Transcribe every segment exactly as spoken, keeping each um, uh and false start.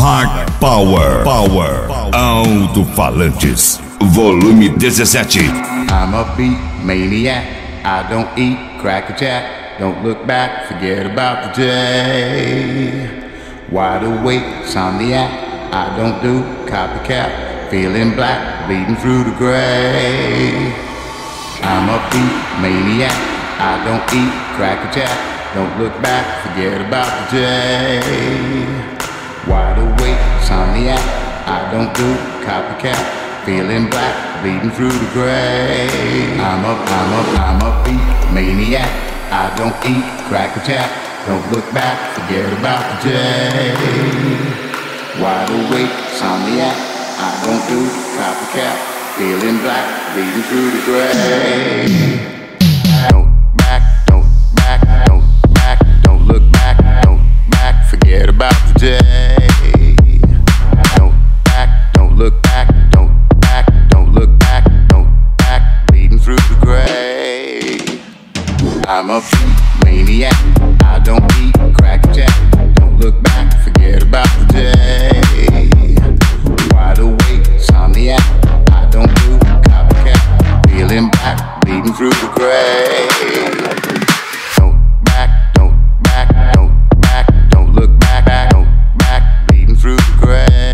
Hard Power, Power, Alto-Falantes, volume dezessete. I'm a beat maniac, I don't eat cracker jack. Don't look back, forget about the day. Wide awake, insomniac, I don't do copycat. Feeling black, bleeding through the gray. I'm a beat maniac, I don't eat cracker jack. Don't look back, forget about the day. Wide awake, insomniac, I don't do copycat. Feeling black, bleeding through the gray. I'm a, I'm a, I'm a beat maniac, I don't eat cracker jack. Don't look back, forget about the day. Wide awake, insomniac, I don't do copycat. Feeling black, bleeding through the gray. Don't back, don't back, don't back, don't look back, don't back, forget about the day. Don't back, don't look back, don't back, don't look back, don't back, bleeding through the gray. I'm a beat maniac, I don't eat cracker jack. Don't look back, forget about the day. Wide awake, insomniac, I don't do copycat. Feeling black, bleeding through the gray. Don't back, don't back, don't back, don't look back, back, don't back, bleeding through the gray.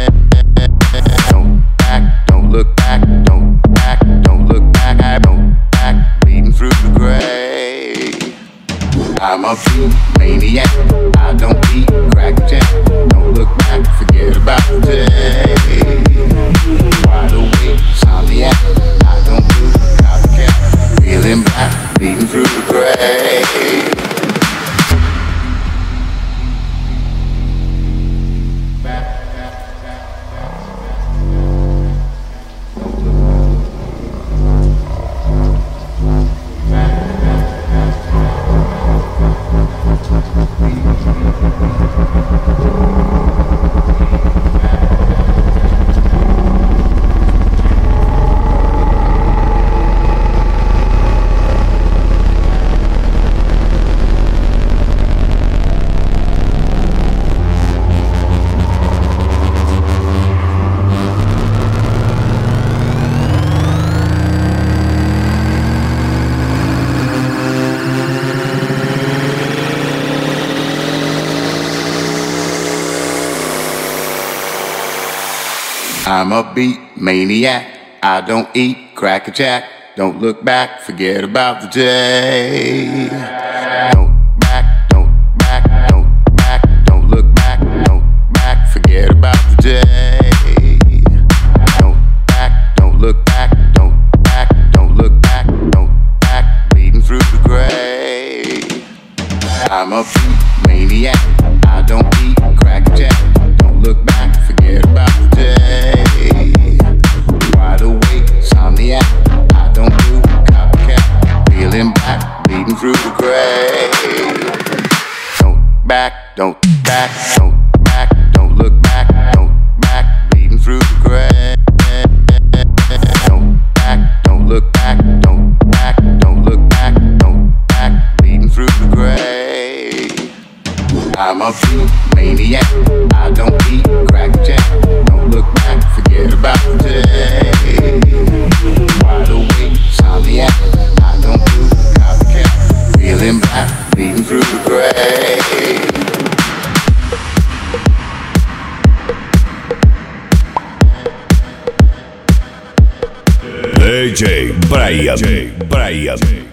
Don't back, don't look back, don't back, don't look back, don't back, bleeding through the gray. I'm a beat maniac, I don't eat cracker jack. Don't look back, forget about the day. Wide awake, insomniac, I don't do copycat. Feeling black, bleeding through the gray. I'm a beat maniac, I don't eat cracker jack. Don't look back, forget about the day. Don't back, don't back, don't back, don't look back, don't back, forget about the day. Don't back, don't look back, don't back, don't look back, don't back, bleeding through the gray. I'm a beat maniac, I don't eat cracker jack. Don't look back, forget about the day. Wide awake, insomniac, I don't do copycat. Feeling black, bleeding through the gray. Don't back, don't back, don't back, don't look back, don't back, bleeding through the gray. Don't back, don't look back, don't back, don't look back, don't back, bleeding through the gray. I'm a beat maniac, I don't eat cracker jack. Don't look back, forget about the day. Wide awake, insomniac, I don't do copycat. Feeling black, bleeding through the gray. D J Brian, D J Brian.